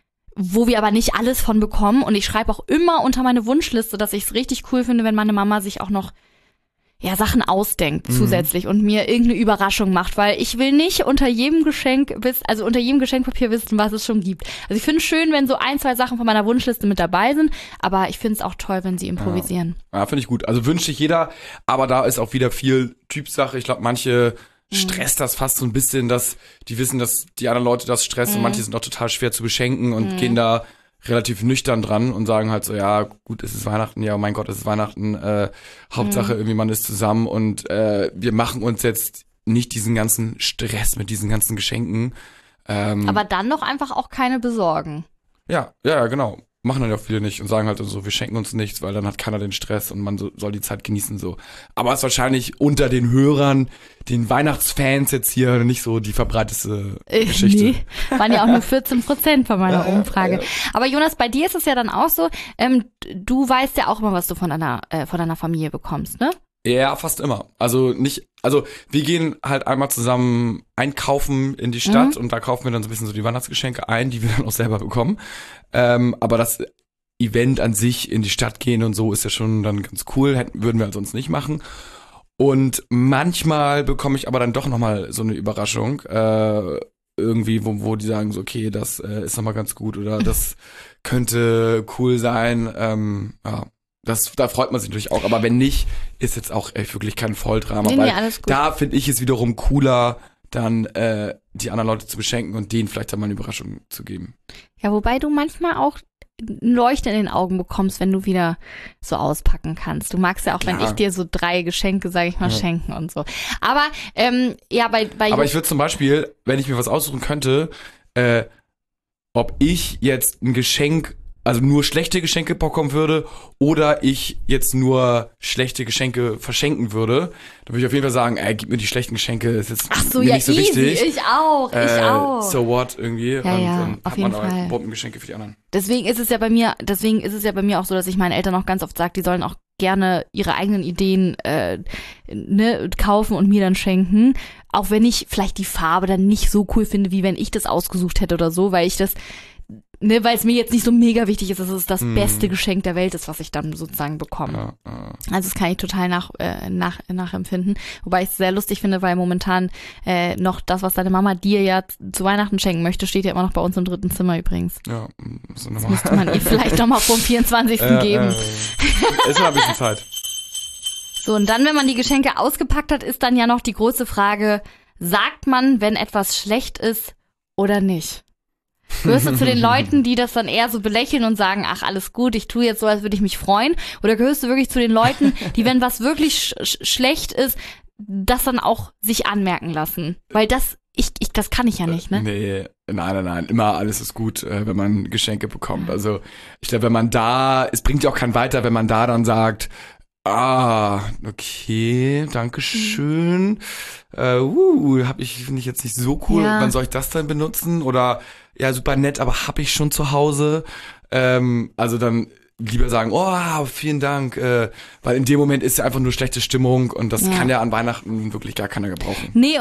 wo wir aber nicht alles von bekommen. Und ich schreibe auch immer unter meine Wunschliste, dass ich es richtig cool finde, wenn meine Mama sich auch noch Sachen ausdenkt zusätzlich und mir irgendeine Überraschung macht, weil ich will nicht unter jedem Geschenkpapier wissen, was es schon gibt. Also ich finde es schön, wenn so 1, 2 Sachen von meiner Wunschliste mit dabei sind, aber ich finde es auch toll, wenn sie improvisieren. Ja, finde ich gut. Also wünscht sich jeder, aber da ist auch wieder viel Typsache. Ich glaube, manche stresst das fast so ein bisschen, dass die wissen, dass die anderen Leute das stressen und manche sind auch total schwer zu beschenken und gehen da relativ nüchtern dran und sagen halt so, ja gut, es ist Weihnachten, ja mein Gott, es ist Weihnachten, Hauptsache irgendwie man ist zusammen und wir machen uns jetzt nicht diesen ganzen Stress mit diesen ganzen Geschenken. Aber dann noch einfach auch keine besorgen. Ja, genau. Machen dann ja auch viele nicht und sagen halt so, wir schenken uns nichts, weil dann hat keiner den Stress und man soll die Zeit genießen so. Aber es ist wahrscheinlich unter den Hörern, den Weihnachtsfans jetzt hier nicht so die verbreiteste Geschichte. Nee, waren ja auch nur 14% von meiner Umfrage. Aber Jonas, bei dir ist es ja dann auch so, du weißt ja auch immer, was du von deiner Familie bekommst, ne? Ja, fast immer. Also wir gehen halt einmal zusammen einkaufen in die Stadt und da kaufen wir dann so ein bisschen so die Weihnachtsgeschenke ein, die wir dann auch selber bekommen. Aber das Event an sich in die Stadt gehen und so ist ja schon dann ganz cool, würden wir sonst nicht machen. Und manchmal bekomme ich aber dann doch nochmal so eine Überraschung, irgendwie, wo die sagen so, okay, das ist nochmal ganz gut oder das könnte cool sein, ja. Da freut man sich natürlich auch, aber wenn nicht, ist jetzt auch wirklich kein Volldrama, weil alles gut. Da finde ich es wiederum cooler, dann die anderen Leute zu beschenken und denen vielleicht dann mal eine Überraschung zu geben. Ja, wobei du manchmal auch ein Leuchten in den Augen bekommst, wenn du wieder so auspacken kannst. Du magst ja auch, wenn ich dir so 3 Geschenke, sage ich mal, schenken und so. Aber aber ich würde zum Beispiel, wenn ich mir was aussuchen könnte, ob ich jetzt ein Geschenk, also nur schlechte Geschenke bekommen würde oder ich jetzt nur schlechte Geschenke verschenken würde, dann würde ich auf jeden Fall sagen, gib mir die schlechten Geschenke, ist jetzt mir nicht so easy, wichtig. Ich auch. So what, irgendwie. Ja, dann auf hat jeden man Fall. Bombengeschenke für die anderen. Deswegen ist es ja bei mir auch so, dass ich meinen Eltern auch ganz oft sage, die sollen auch gerne ihre eigenen Ideen kaufen und mir dann schenken. Auch wenn ich vielleicht die Farbe dann nicht so cool finde, wie wenn ich das ausgesucht hätte oder so, weil ich das weil es mir jetzt nicht so mega wichtig ist, dass es das beste Geschenk der Welt ist, was ich dann sozusagen bekomme. Ja. Also das kann ich total nachempfinden. Wobei ich es sehr lustig finde, weil momentan noch das, was deine Mama dir ja zu Weihnachten schenken möchte, steht ja immer noch bei uns im 3. Zimmer übrigens. Ja, das müsste man ihr vielleicht noch mal vom 24. geben. Ist noch ein bisschen Zeit. So, und dann, wenn man die Geschenke ausgepackt hat, ist dann ja noch die große Frage, sagt man, wenn etwas schlecht ist oder nicht? Gehörst du zu den Leuten, die das dann eher so belächeln und sagen, ach, alles gut, ich tue jetzt so, als würde ich mich freuen? Oder gehörst du wirklich zu den Leuten, die, wenn was wirklich schlecht ist, das dann auch sich anmerken lassen? Weil das kann ich ja nicht, ne? Nee, nein. Immer alles ist gut, wenn man Geschenke bekommt. Also ich glaube, es bringt ja auch keinen weiter, wenn man da dann sagt, okay, danke schön. Finde ich jetzt nicht so cool. Ja. Wann soll ich das dann benutzen? Oder, ja, super nett, aber hab ich schon zu Hause. Also dann lieber sagen, vielen Dank, weil in dem Moment ist ja einfach nur schlechte Stimmung und das kann ja an Weihnachten wirklich gar keiner gebrauchen. Nee,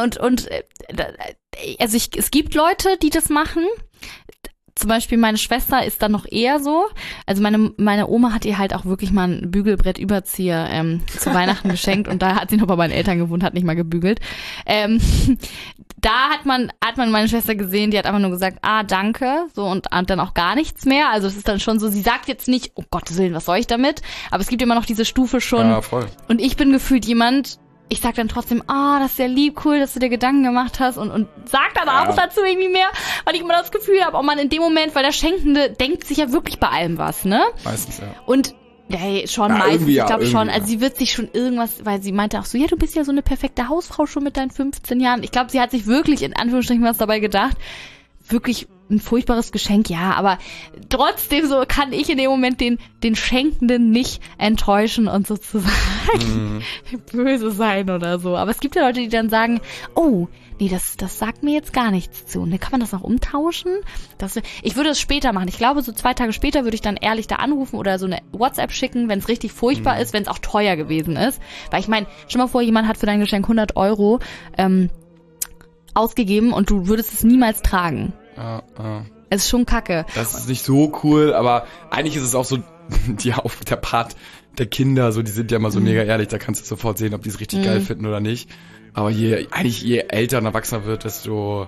also es gibt Leute, die das machen. Zum Beispiel meine Schwester ist dann noch eher so. Also meine Oma hat ihr halt auch wirklich mal ein Bügelbrettüberzieher zu Weihnachten geschenkt und da hat sie noch bei meinen Eltern gewohnt, hat nicht mal gebügelt. Da hat man meine Schwester gesehen, die hat einfach nur gesagt, danke, so und dann auch gar nichts mehr. Also es ist dann schon so, sie sagt jetzt nicht, oh Gottes Willen, was soll ich damit? Aber es gibt immer noch diese Stufe schon. Ja, voll. Und ich bin gefühlt jemand, ich sag dann trotzdem, das ist ja lieb, cool, dass du dir Gedanken gemacht hast und sag dann auch dazu irgendwie mehr, weil ich immer das Gefühl habe, man in dem Moment, weil der Schenkende denkt sich ja wirklich bei allem was, ne? Meistens, ja. Und schon meistens, ich glaube schon, also ja. sie wird sich schon irgendwas, weil sie meinte auch so, ja, du bist ja so eine perfekte Hausfrau schon mit deinen 15 Jahren. Ich glaube, sie hat sich wirklich in Anführungsstrichen was dabei gedacht, wirklich ein furchtbares Geschenk, ja, aber trotzdem so kann ich in dem Moment den Schenkenden nicht enttäuschen und sozusagen böse sein oder so. Aber es gibt ja Leute, die dann sagen, oh, nee, das sagt mir jetzt gar nichts zu. Und dann kann man das noch umtauschen. Ich würde es später machen. Ich glaube, so 2 Tage später würde ich dann ehrlich da anrufen oder so eine WhatsApp schicken, wenn es richtig furchtbar ist, wenn es auch teuer gewesen ist. Weil ich meine, stell mal vor, jemand hat für dein Geschenk 100 € ausgegeben und du würdest es niemals tragen. Es ist schon kacke. Das ist nicht so cool, aber eigentlich ist es auch so, der Part der Kinder, so, die sind ja immer so mega ehrlich, da kannst du sofort sehen, ob die es richtig geil finden oder nicht. Aber je älter und erwachsener wird, desto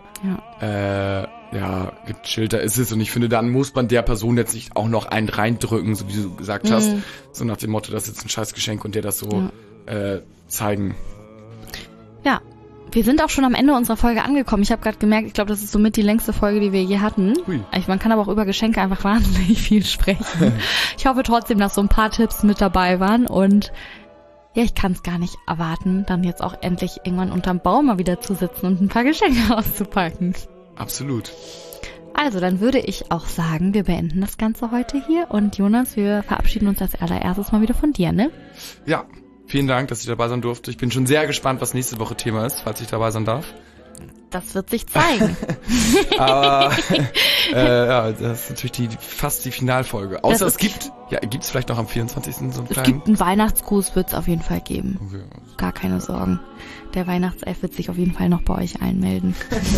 gechillter ist es. Und ich finde, dann muss man der Person jetzt nicht auch noch einen reindrücken, so wie du gesagt hast. So nach dem Motto, das ist jetzt ein Scheißgeschenk und dir das so zeigen. Ja. Wir sind auch schon am Ende unserer Folge angekommen. Ich habe gerade gemerkt, ich glaube, das ist somit die längste Folge, die wir je hatten. Man kann aber auch über Geschenke einfach wahnsinnig viel sprechen. Ich hoffe trotzdem, dass so ein paar Tipps mit dabei waren. Und ja, ich kann es gar nicht erwarten, dann jetzt auch endlich irgendwann unterm Baum mal wieder zu sitzen und ein paar Geschenke auszupacken. Absolut. Also, dann würde ich auch sagen, wir beenden das Ganze heute hier. Und Jonas, wir verabschieden uns als allererstes mal wieder von dir, ne? Ja. Vielen Dank, dass ich dabei sein durfte. Ich bin schon sehr gespannt, was nächste Woche Thema ist, falls ich dabei sein darf. Das wird sich zeigen. Aber das ist natürlich fast die Finalfolge. Außer gibt's vielleicht noch am 24. so einen kleinen... Es gibt einen Weihnachtsgruß, wird's auf jeden Fall geben. Okay. Gar keine Sorgen. Der Weihnachtself wird sich auf jeden Fall noch bei euch einmelden.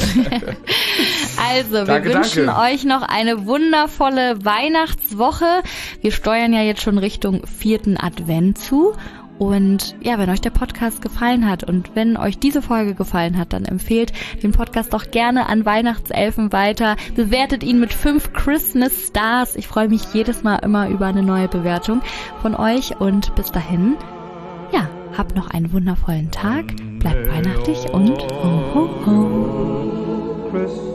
Also, wir wünschen euch noch eine wundervolle Weihnachtswoche. Wir steuern ja jetzt schon Richtung 4. Advent zu. Und ja, wenn euch der Podcast gefallen hat und wenn euch diese Folge gefallen hat, dann empfehlt den Podcast doch gerne an Weihnachtselfen weiter. Bewertet ihn mit 5 Christmas Stars. Ich freue mich jedes Mal immer über eine neue Bewertung von euch. Und bis dahin, ja, habt noch einen wundervollen Tag. Bleibt weihnachtlich und ho, ho, ho.